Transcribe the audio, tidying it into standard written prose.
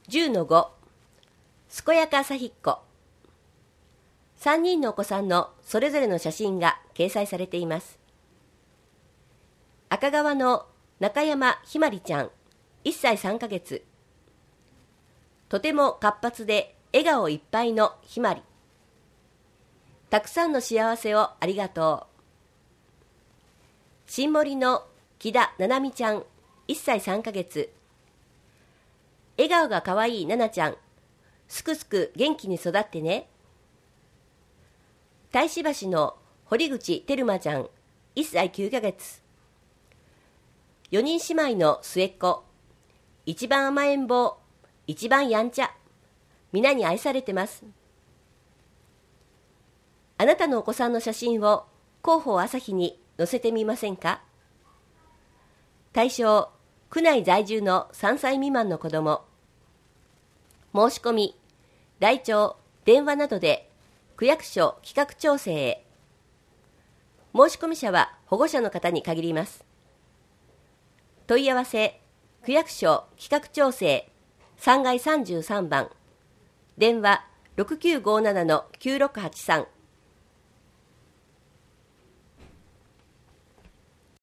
10-5健やか朝ひっこ。3人のお子さんのそれぞれの写真が掲載されています。赤川の中山ひまりちゃん、1歳3ヶ月。とても活発で笑顔いっぱいのひまり。たくさんの幸せをありがとう。新森の木田ななみちゃん、1歳3ヶ月。笑顔がかわいいななちゃん、すくすく元気に育ってね。太子橋の堀口てるまちゃん、1歳9ヶ月。4人姉妹の末っ子、一番甘えん坊、一番やんちゃ、皆に愛されてます。あなたのお子さんの写真を広報朝日に載せてみませんか？対象、区内在住の3歳未満の子ども。申し込み、来庁、電話などで区役所企画調整へ。申し込み者は保護者の方に限ります。問い合わせ、区役所企画調整3階33番、電話6957-9683